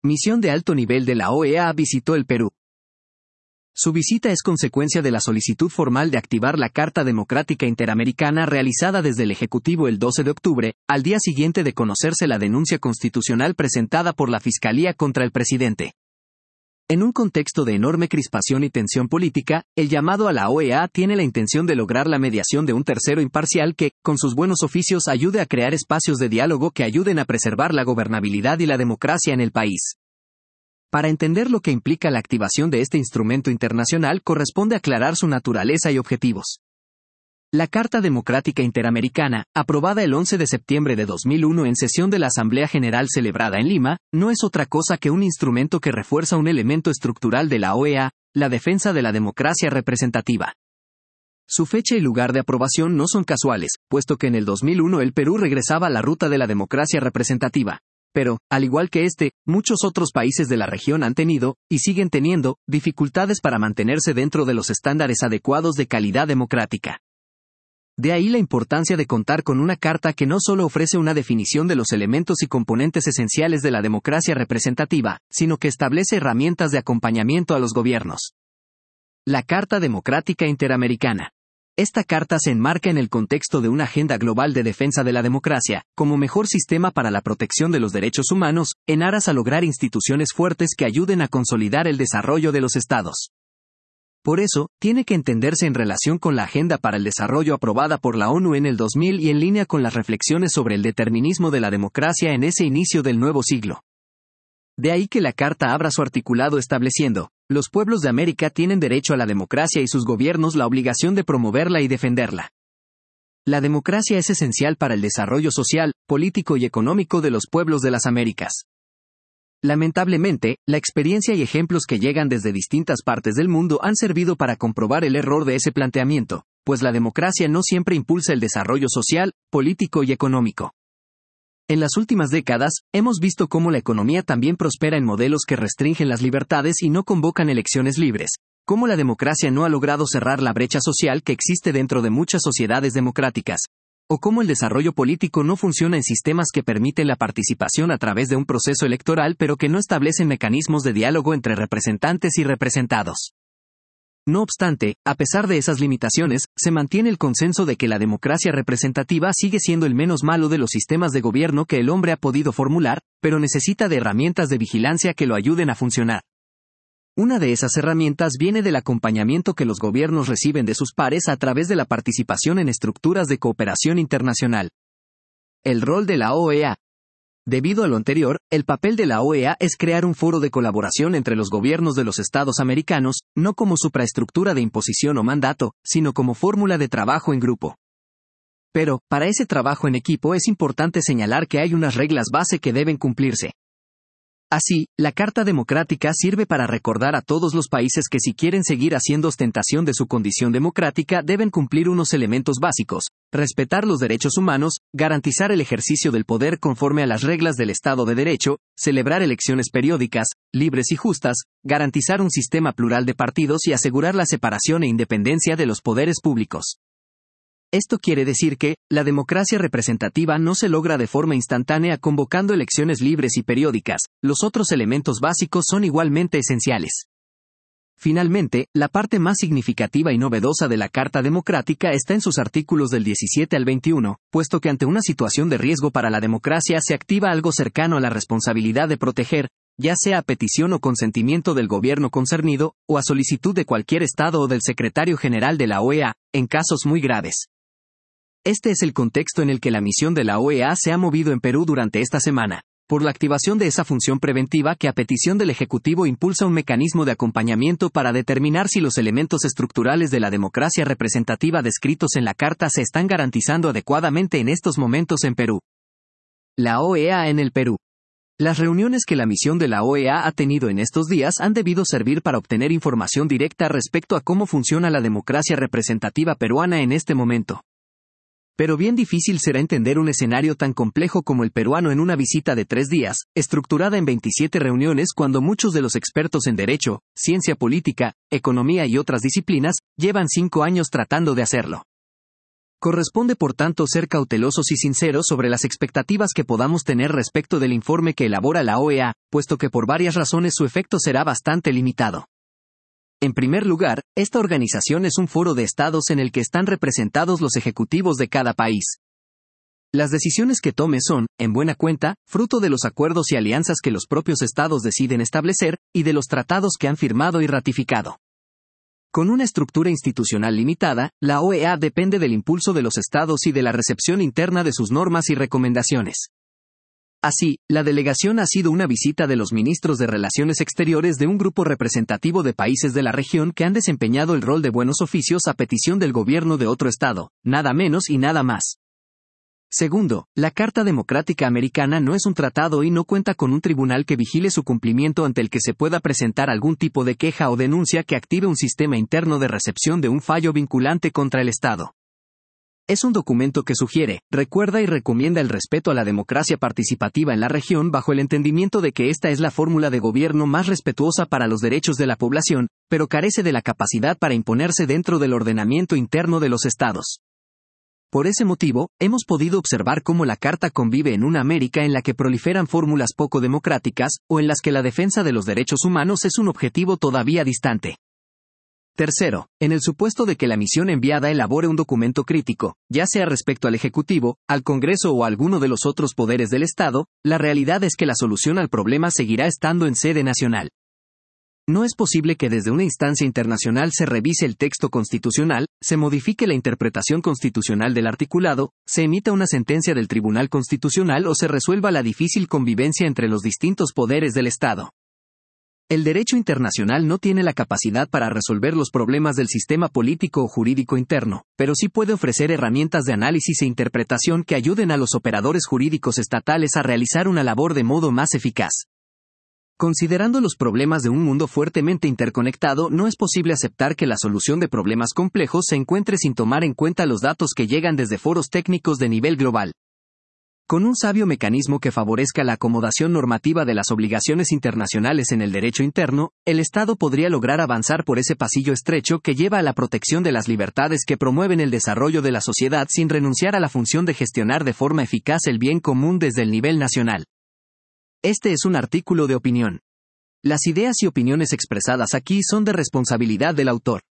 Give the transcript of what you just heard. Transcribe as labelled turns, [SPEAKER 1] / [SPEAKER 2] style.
[SPEAKER 1] Misión de alto nivel de la OEA visitó el Perú. Su visita es consecuencia de la solicitud formal de activar la Carta Democrática Interamericana realizada desde el Ejecutivo el 12 de octubre, al día siguiente de conocerse la denuncia constitucional presentada por la Fiscalía contra el presidente. En un contexto de enorme crispación y tensión política, el llamado a la OEA tiene la intención de lograr la mediación de un tercero imparcial que, con sus buenos oficios, ayude a crear espacios de diálogo que ayuden a preservar la gobernabilidad y la democracia en el país. Para entender lo que implica la activación de este instrumento internacional, corresponde aclarar su naturaleza y objetivos. La Carta Democrática Interamericana, aprobada el 11 de septiembre de 2001 en sesión de la Asamblea General celebrada en Lima, no es otra cosa que un instrumento que refuerza un elemento estructural de la OEA, la defensa de la democracia representativa. Su fecha y lugar de aprobación no son casuales, puesto que en el 2001 el Perú regresaba a la ruta de la democracia representativa. Pero, al igual que muchos otros países de la región han tenido, y siguen teniendo, dificultades para mantenerse dentro de los estándares adecuados de calidad democrática. De ahí la importancia de contar con una carta que no solo ofrece una definición de los elementos y componentes esenciales de la democracia representativa, sino que establece herramientas de acompañamiento a los gobiernos. La Carta Democrática Interamericana. Esta carta se enmarca en el contexto de una agenda global de defensa de la democracia, como mejor sistema para la protección de los derechos humanos, en aras a lograr instituciones fuertes que ayuden a consolidar el desarrollo de los estados. Por eso, tiene que entenderse en relación con la Agenda para el Desarrollo aprobada por la ONU en el 2000 y en línea con las reflexiones sobre el determinismo de la democracia en ese inicio del nuevo siglo. De ahí que la Carta abra su articulado estableciendo: los pueblos de América tienen derecho a la democracia y sus gobiernos la obligación de promoverla y defenderla. La democracia es esencial para el desarrollo social, político y económico de los pueblos de las Américas. Lamentablemente, la experiencia y ejemplos que llegan desde distintas partes del mundo han servido para comprobar el error de ese planteamiento, pues la democracia no siempre impulsa el desarrollo social, político y económico. En las últimas décadas, hemos visto cómo la economía también prospera en modelos que restringen las libertades y no convocan elecciones libres, cómo la democracia no ha logrado cerrar la brecha social que existe dentro de muchas sociedades democráticas, o cómo el desarrollo político no funciona en sistemas que permiten la participación a través de un proceso electoral pero que no establecen mecanismos de diálogo entre representantes y representados. No obstante, a pesar de esas limitaciones, se mantiene el consenso de que la democracia representativa sigue siendo el menos malo de los sistemas de gobierno que el hombre ha podido formular, pero necesita de herramientas de vigilancia que lo ayuden a funcionar. Una de esas herramientas viene del acompañamiento que los gobiernos reciben de sus pares a través de la participación en estructuras de cooperación internacional. El rol de la OEA. Debido a lo anterior, el papel de la OEA es crear un foro de colaboración entre los gobiernos de los estados americanos, no como supraestructura de imposición o mandato, sino como fórmula de trabajo en grupo. Pero, para ese trabajo en equipo es importante señalar que hay unas reglas base que deben cumplirse. Así, la Carta Democrática sirve para recordar a todos los países que si quieren seguir haciendo ostentación de su condición democrática deben cumplir unos elementos básicos: respetar los derechos humanos, garantizar el ejercicio del poder conforme a las reglas del Estado de Derecho, celebrar elecciones periódicas, libres y justas, garantizar un sistema plural de partidos y asegurar la separación e independencia de los poderes públicos. Esto quiere decir que, la democracia representativa no se logra de forma instantánea convocando elecciones libres y periódicas, los otros elementos básicos son igualmente esenciales. Finalmente, la parte más significativa y novedosa de la Carta Democrática está en sus artículos del 17 al 21, puesto que ante una situación de riesgo para la democracia se activa algo cercano a la responsabilidad de proteger, ya sea a petición o consentimiento del gobierno concernido, o a solicitud de cualquier Estado o del secretario general de la OEA, en casos muy graves. Este es el contexto en el que la misión de la OEA se ha movido en Perú durante esta semana, por la activación de esa función preventiva que a petición del Ejecutivo impulsa un mecanismo de acompañamiento para determinar si los elementos estructurales de la democracia representativa descritos en la Carta se están garantizando adecuadamente en estos momentos en Perú. La OEA en el Perú. Las reuniones que la misión de la OEA ha tenido en estos días han debido servir para obtener información directa respecto a cómo funciona la democracia representativa peruana en este momento. Pero bien difícil será entender un escenario tan complejo como el peruano en una visita de 3 días, estructurada en 27 reuniones cuando muchos de los expertos en derecho, ciencia política, economía y otras disciplinas, llevan 5 años tratando de hacerlo. Corresponde por tanto ser cautelosos y sinceros sobre las expectativas que podamos tener respecto del informe que elabora la OEA, puesto que por varias razones su efecto será bastante limitado. En primer lugar, esta organización es un foro de estados en el que están representados los ejecutivos de cada país. Las decisiones que tome son, en buena cuenta, fruto de los acuerdos y alianzas que los propios estados deciden establecer, y de los tratados que han firmado y ratificado. Con una estructura institucional limitada, la OEA depende del impulso de los estados y de la recepción interna de sus normas y recomendaciones. Así, la delegación ha sido una visita de los ministros de Relaciones Exteriores de un grupo representativo de países de la región que han desempeñado el rol de buenos oficios a petición del gobierno de otro estado, nada menos y nada más. Segundo, la Carta Democrática Americana no es un tratado y no cuenta con un tribunal que vigile su cumplimiento ante el que se pueda presentar algún tipo de queja o denuncia que active un sistema interno de recepción de un fallo vinculante contra el Estado. Es un documento que sugiere, recuerda y recomienda el respeto a la democracia participativa en la región bajo el entendimiento de que esta es la fórmula de gobierno más respetuosa para los derechos de la población, pero carece de la capacidad para imponerse dentro del ordenamiento interno de los estados. Por ese motivo, hemos podido observar cómo la Carta convive en una América en la que proliferan fórmulas poco democráticas, o en las que la defensa de los derechos humanos es un objetivo todavía distante. Tercero, en el supuesto de que la misión enviada elabore un documento crítico, ya sea respecto al Ejecutivo, al Congreso o a alguno de los otros poderes del Estado, la realidad es que la solución al problema seguirá estando en sede nacional. No es posible que desde una instancia internacional se revise el texto constitucional, se modifique la interpretación constitucional del articulado, se emita una sentencia del Tribunal Constitucional o se resuelva la difícil convivencia entre los distintos poderes del Estado. El derecho internacional no tiene la capacidad para resolver los problemas del sistema político o jurídico interno, pero sí puede ofrecer herramientas de análisis e interpretación que ayuden a los operadores jurídicos estatales a realizar una labor de modo más eficaz. Considerando los problemas de un mundo fuertemente interconectado, no es posible aceptar que la solución de problemas complejos se encuentre sin tomar en cuenta los datos que llegan desde foros técnicos de nivel global. Con un sabio mecanismo que favorezca la acomodación normativa de las obligaciones internacionales en el derecho interno, el Estado podría lograr avanzar por ese pasillo estrecho que lleva a la protección de las libertades que promueven el desarrollo de la sociedad sin renunciar a la función de gestionar de forma eficaz el bien común desde el nivel nacional. Este es un artículo de opinión. Las ideas y opiniones expresadas aquí son de responsabilidad del autor.